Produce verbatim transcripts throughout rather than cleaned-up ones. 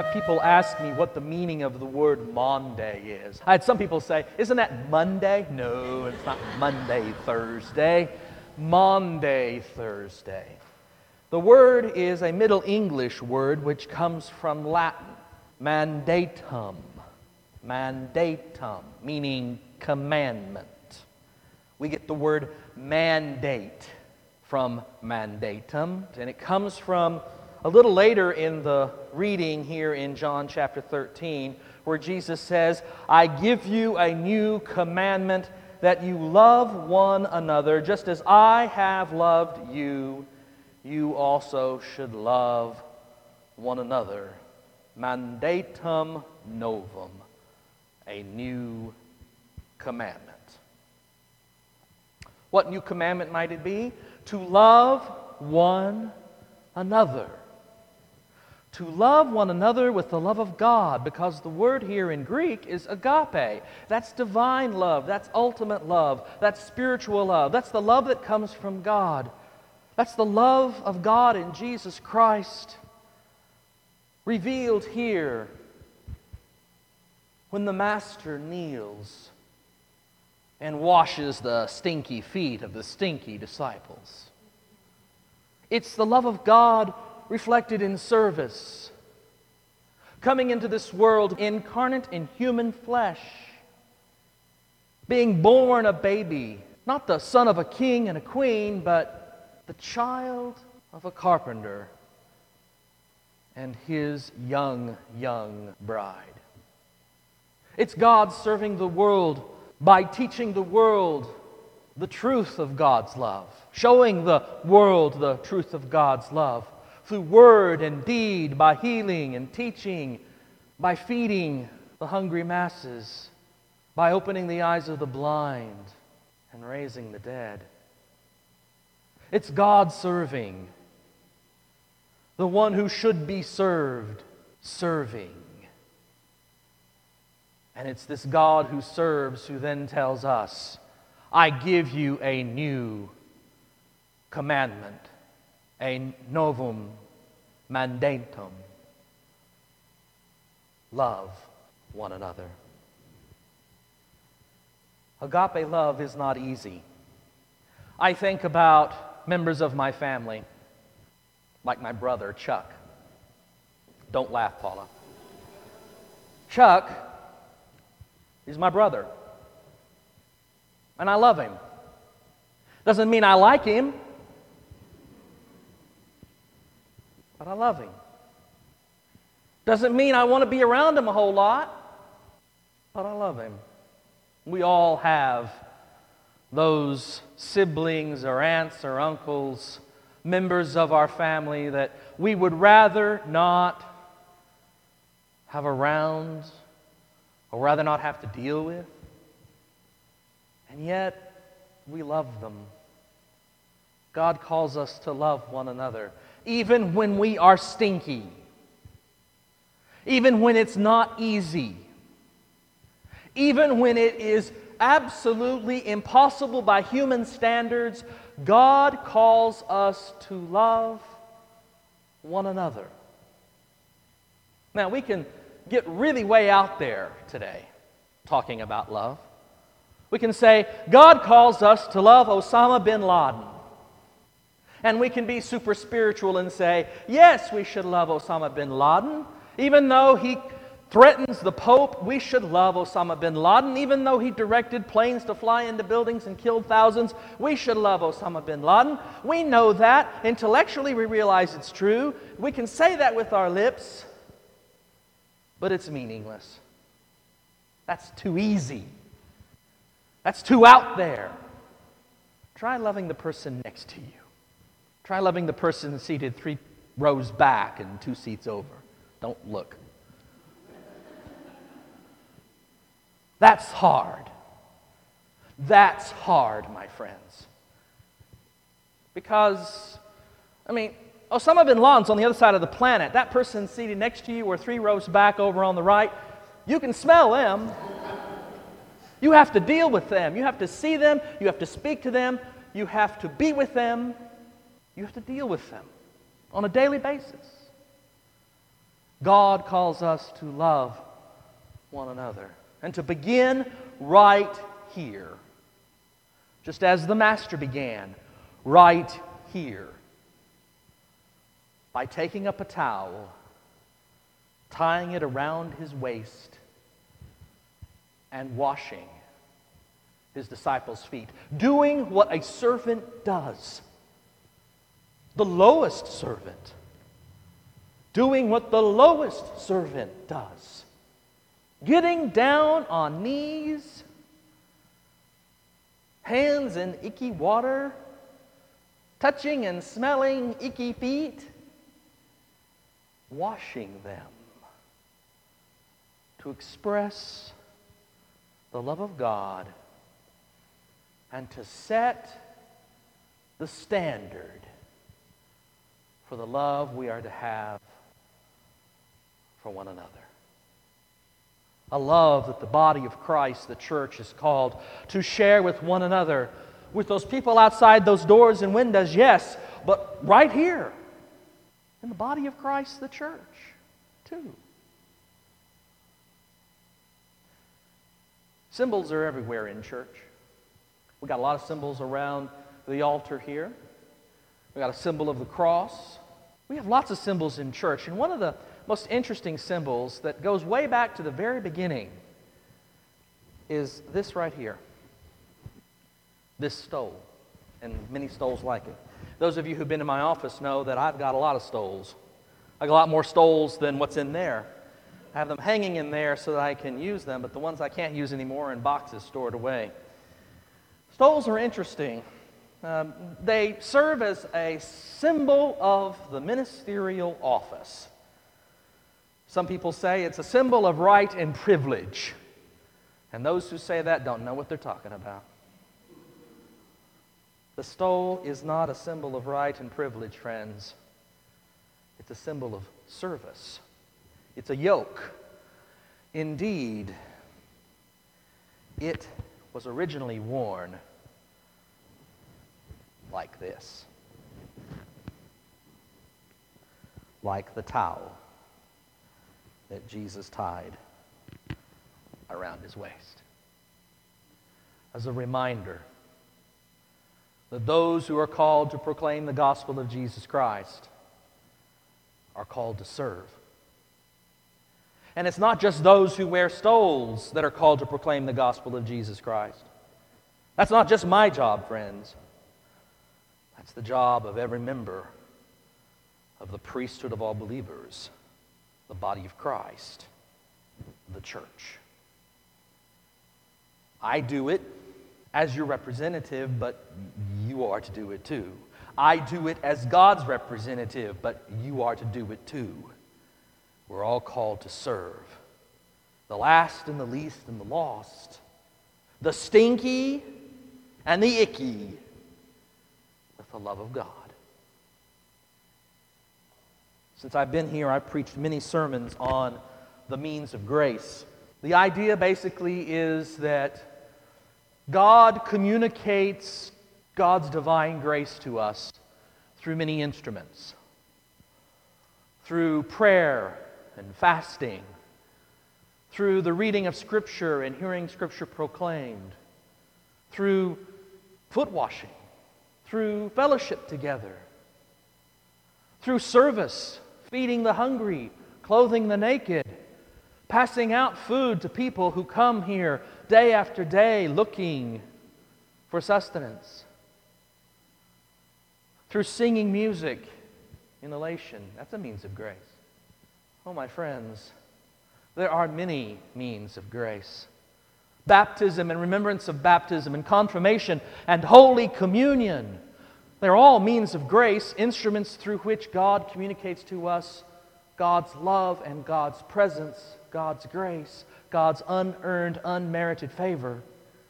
people ask me what the meaning of the word Monday is. I had some people say, isn't that Monday? No, it's not Monday, Thursday. Monday, Thursday. The word is a Middle English word which comes from Latin, mandatum, mandatum, meaning commandment. We get the word mandate from mandatum, and it comes from a little later in the reading here in John chapter thirteen, where Jesus says, I give you a new commandment, that you love one another, just as I have loved you, you also should love one another. Mandatum novum, a new commandment. What new commandment might it be? To love one another. To love one another with the love of God, because the word here in Greek is agape. That's divine love. That's ultimate love. That's spiritual love. That's the love that comes from God. That's the love of God in Jesus Christ, revealed here when the Master kneels and washes the stinky feet of the stinky disciples. It's the love of God reflected in service, coming into this world incarnate in human flesh, being born a baby, not the son of a king and a queen, but the child of a carpenter and his young, young bride. It's God serving the world by teaching the world the truth of God's love, showing the world the truth of God's love through word and deed, by healing and teaching, by feeding the hungry masses, by opening the eyes of the blind and raising the dead. It's God serving, the one who should be served, serving. And it's this God who serves who then tells us, I give you a new commandment, a novum mandatum. Love one another. Agape love is not easy. I think about members of my family, like my brother, Chuck. Don't laugh, Paula. Chuck is my brother, and I love him. Doesn't mean I like him, but I love him. Doesn't mean I want to be around him a whole lot, but I love him. We all have those siblings or aunts or uncles, members of our family that we would rather not have around or rather not have to deal with. And yet, we love them. God calls us to love one another, even when we are stinky, even when it's not easy, even when it is absolutely impossible by human standards. God calls us to love one another. Now, we can get really way out there today talking about love. We can say, God calls us to love Osama bin Laden. And we can be super spiritual and say, yes, we should love Osama bin Laden. Even though he threatens the Pope, we should love Osama bin Laden. Even though he directed planes to fly into buildings and killed thousands, we should love Osama bin Laden. We know that. Intellectually, we realize it's true. We can say that with our lips, but it's meaningless. That's too easy. That's too out there. Try loving the person next to you. Try loving the person seated three rows back and two seats over. Don't look. That's hard. That's hard, my friends. Because, I mean, Osama bin Laden's on the other side of the planet. That person seated next to you or three rows back over on the right, you can smell them. You have to deal with them. You have to see them. You have to speak to them. You have to be with them. You have to deal with them on a daily basis. God calls us to love one another and to begin right here, just as the Master began right here, by taking up a towel, tying it around his waist, and washing his disciples' feet, doing what a servant does, the lowest servant, doing what the lowest servant does, getting down on knees, hands in icky water, touching and smelling icky feet, washing them to express the love of God and to set the standard for the love we are to have for one another. A love that the body of Christ, the church, is called to share with one another, with those people outside those doors and windows, yes, but right here in the body of Christ, the church, too. Symbols are everywhere in church. We got a lot of symbols around the altar here. We got a symbol of the cross. We have lots of symbols in church, and one of the most interesting symbols that goes way back to the very beginning is this right here. This stole, and many stoles like it. Those of you who've been in my office know that I've got a lot of stoles. I got a lot more stoles than what's in there. I have them hanging in there so that I can use them, but the ones I can't use anymore are in boxes stored away. Stoles are interesting. Um, they serve as a symbol of the ministerial office. Some people say it's a symbol of right and privilege. And those who say that don't know what they're talking about. The stole is not a symbol of right and privilege, friends. It's a symbol of service. It's a yoke. Indeed, it was originally worn like this, like the towel that Jesus tied around his waist, as a reminder that those who are called to proclaim the gospel of Jesus Christ are called to serve. And it's not just those who wear stoles that are called to proclaim the gospel of Jesus Christ. That's not just my job, friends. That's the job of every member of the priesthood of all believers, the body of Christ, the church. I do it as your representative, but you are to do it too. I do it as God's representative, but you are to do it too. We're all called to serve the last and the least and the lost, the stinky and the icky, with the love of God. Since I've been here, I've preached many sermons on the means of grace. The idea basically is that God communicates God's divine grace to us through many instruments. Through prayer and fasting. Through the reading of Scripture and hearing Scripture proclaimed. Through foot washing. Through fellowship together. Through service, feeding the hungry, clothing the naked, passing out food to people who come here day after day looking for sustenance. Through singing music in elation. That's a means of grace. Oh, my friends, there are many means of grace. Baptism and remembrance of baptism and confirmation and Holy Communion. They're all means of grace, instruments through which God communicates to us God's love and God's presence, God's grace, God's unearned, unmerited favor.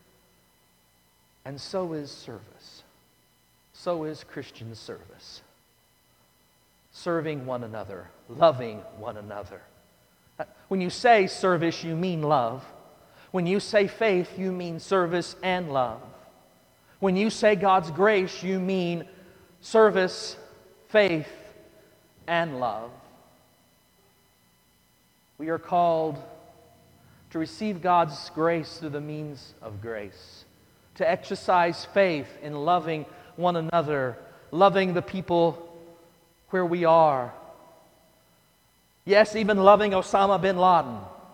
And so is service. So is Christian service. Serving one another, loving one another. When you say service, you mean love. When you say faith, you mean service and love. When you say God's grace, you mean service, faith, and love. We are called to receive God's grace through the means of grace, to exercise faith in loving one another, loving the people where we are. Yes, even loving Osama bin Laden.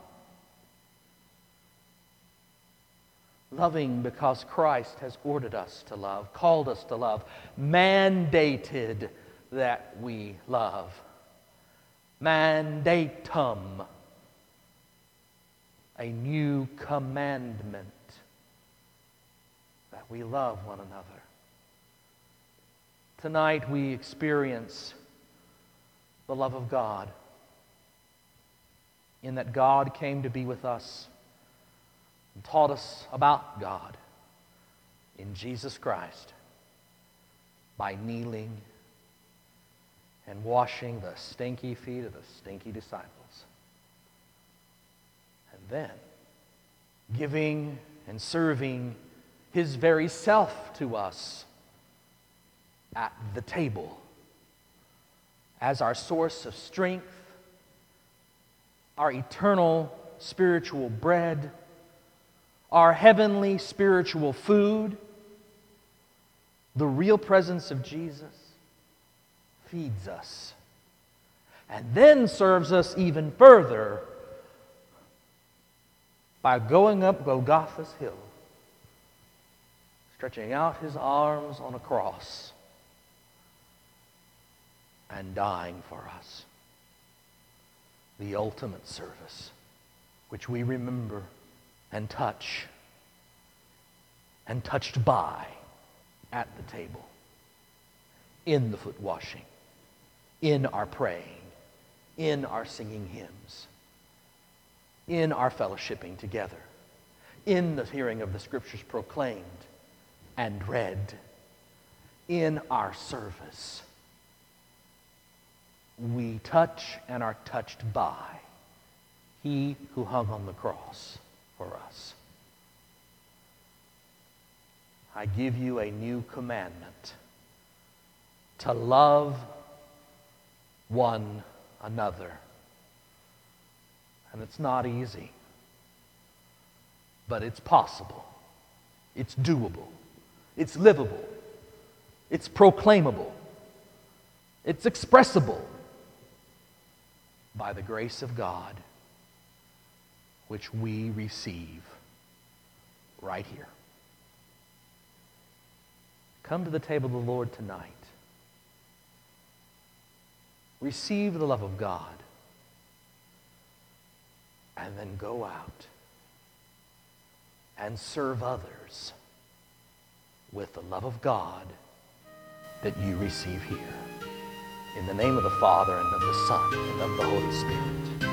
Loving because Christ has ordered us to love, called us to love, mandated that we love. Mandatum. A new commandment that we love one another. Tonight we experience the love of God in that God came to be with us and taught us about God in Jesus Christ by kneeling and washing the stinky feet of the stinky disciples. And then giving and serving His very self to us at the table as our source of strength, our eternal spiritual bread, our heavenly spiritual food. The real presence of Jesus feeds us and then serves us even further by going up Golgotha's hill, stretching out His arms on a cross and dying for us. The ultimate service, which we remember and touch and touched by at the table, in the foot washing, in our praying, in our singing hymns, in our fellowshipping together, in the hearing of the Scriptures proclaimed and read, in our service. We touch and are touched by He who hung on the cross for us. I give you a new commandment: to love one another. And it's not easy, but it's possible. It's doable. It's livable. It's proclaimable. It's expressible by the grace of God, which we receive right here. Come to the table of the Lord tonight. Receive the love of God. And then go out and serve others with the love of God that you receive here. In the name of the Father, and of the Son, and of the Holy Spirit.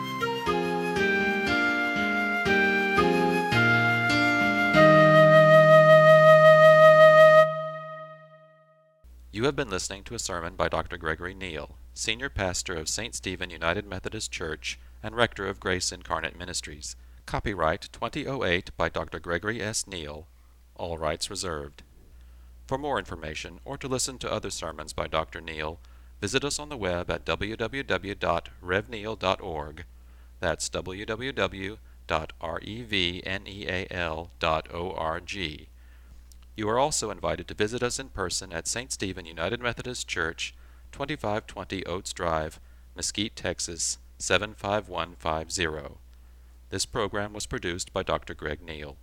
You have been listening to a sermon by Doctor Gregory Neal, Senior Pastor of Saint Stephen United Methodist Church and Rector of Grace Incarnate Ministries. Copyright twenty oh eight by Doctor Gregory S. Neal. All rights reserved. For more information or to listen to other sermons by Doctor Neal, visit us on the web at w w w dot rev neal dot org. That's w w w dot revneal dot org. You are also invited to visit us in person at Saint Stephen United Methodist Church, twenty-five twenty Oates Drive, Mesquite, Texas, seven five one five zero. This program was produced by Doctor Greg Neal.